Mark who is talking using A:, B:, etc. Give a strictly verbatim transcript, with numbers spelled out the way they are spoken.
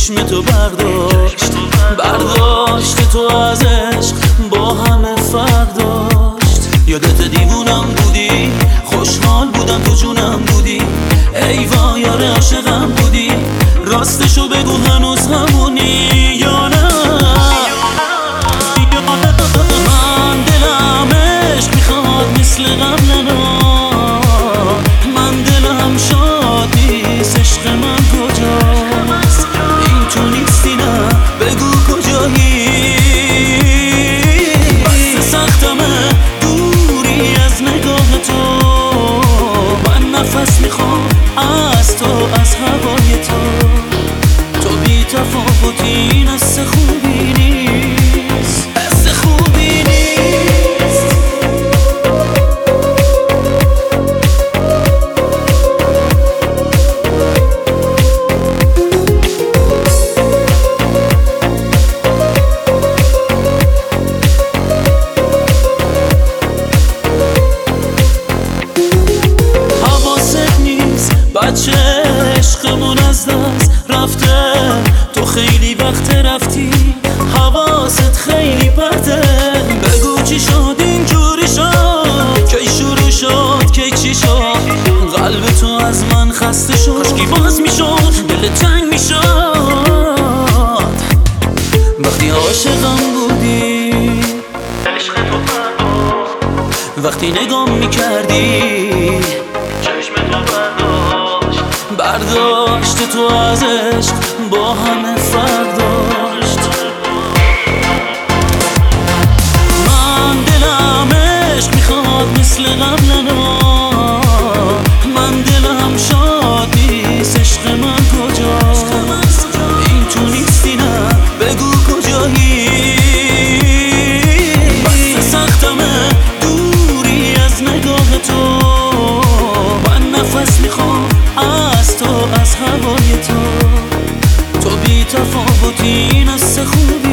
A: چشم تو برداشت برداشت تو از عشق با همه فرق داشت. یادت دیوونم بودی، خوشحال بودم تو جونم بودی، ای وای یار عاشقم بودی، راستشو بگو هنوز همونی یا نه؟ من دلم عشق میخواد مثل قبلنا، من دلم شاد نیست، عشق من کجاست؟ این تو نیستی نه بگو کجایی؟ بس سختمه دوری از نگاه تو، من نفس میخوام از تو، از هوای تو. تو بی تفاوتی، این حس خوبی نیست، حس خوبی نیست. حواست نیست بچه عشقمون از دست رفته، تو خیلی وقت رفتی، حواست خیلی پرته. بگو چی شد اینجوری شد، کی شروع شد کی چی شد؟ قلب تو از من خسته شد، کاشکی باز میشد دل تنگ میشد. وقتی عاشقم بودی عشق تو برداشت، وقتی نگام میکردی چشم تو برداشت برداشت تو از عشق با همه فرق داشت. من دلم عشق میخواد مثل قبلنا، من دلم شاد نیست، عشق من کجاست؟ این تو نیستی نه بگو کجایی؟ بس سختمه دوری از نگاه تو، من نفس میخوام از تو، از هوای تو. تو بی تفاوتی، این حس خوب